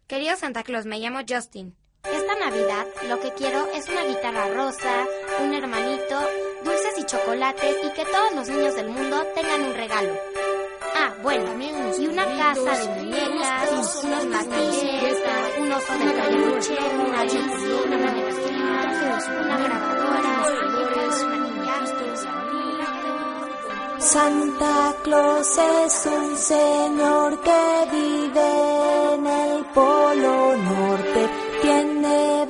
Querido Santa Claus, me llamo Justin. Esta Navidad lo que quiero es una guitarra rosa, un hermanito, dulces y chocolates y que todos los niños del mundo tengan un regalo. Ah, bueno, y una casa de muñecas, unos matices, un oso de peluche, una bici, una manecillas, una grabadora, maquillajes. Santa Claus es un señor que vive en el Polo Norte. Tiene